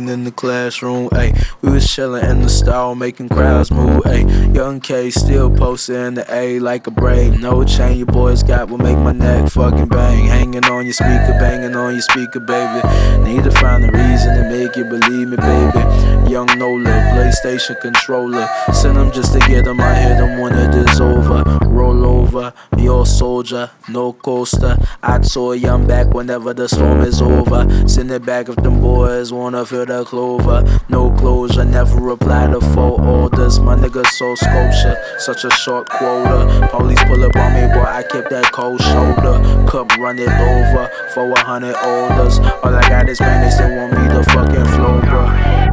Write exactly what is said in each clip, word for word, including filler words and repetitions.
sitting in the classroom, ayy. We was chillin' in the stall, making crowds move, ayy. Young K still posted in the A like a braid. No chain you boys got will make my neck fucking bang. Hanging on your speaker, banging on your speaker, baby. Need to find a reason to make you believe me, baby. Young Nola, PlayStation controller. Send them just to get them, I hit them when it is over. Roll over, your soldier, no coaster. I told you I'm back whenever the storm is over. Send it back if them boys wanna feel the clover. No closure, never reply to full orders. My nigga so sculpture, such a short quota. Police pull up on me, boy, I kept that cold shoulder. Cup run it over for a hundred orders. All I got is Spanish, they want me to fucking flow, bruh.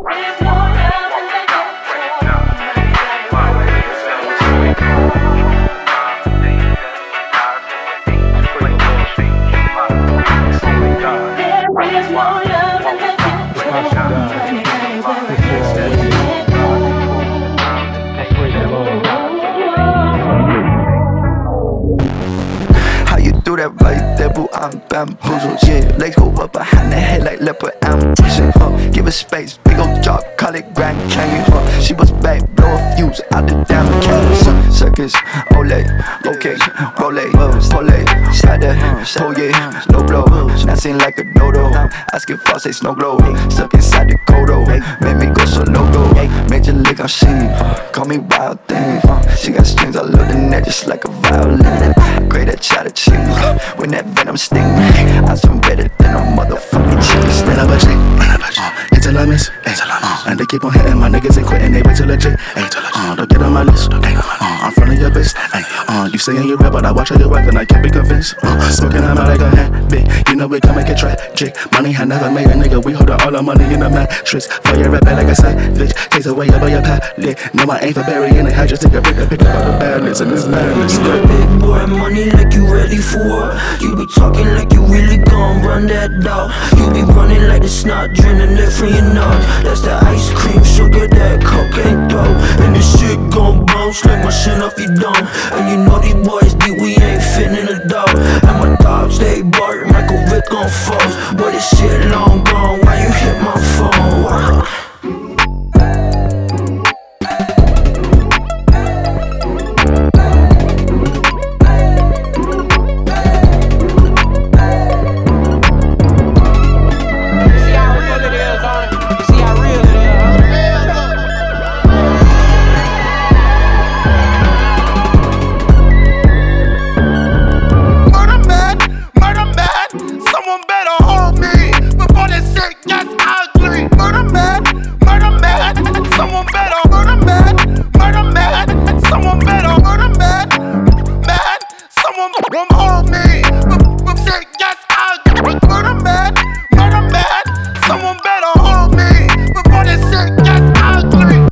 Do that right there, boo, I'm bamboozled. Yeah, legs go up behind the head like leopard ambition. Uh, give it space, big ol' drop, call it Grand Canyon. Uh, she was back, blow a fuse out the damn canvas. Uh, circus, Olay, okay, Rolay, Polay, slide that, oh yeah, no blow. Not seem like a dodo. Asking for say snow glow. Stuck inside the codo, made me go so logo. Major lick, I'm sheen, call me wild thing. Uh, she got strings all over the neck, just like a violin. Great at chatter cheese. When that venom sting, I swim better than a motherfucking cheese. Run up a check, run up a check. Until I miss, uh, and they keep on hitting my niggas ain't quitting, they wait till legit. Uh, don't get on my list, uh, I'm front of your bitch. Uh, you saying you rap, but I watch how you work and I can't be convinced. Uh, smoking I'm out like a hand, big. You know we can make it tragic. Money had never made a nigga, we hold all our money in the mattress. Fire rap like a savage, takes away up by your palate. No, I ain't for burying it, I just take a pick, pick up all the badness and this madness. You got big boy money like you ready for. You be talking like you really gon' run that dog. You be running like the snot, draining it from your nose. That's the ice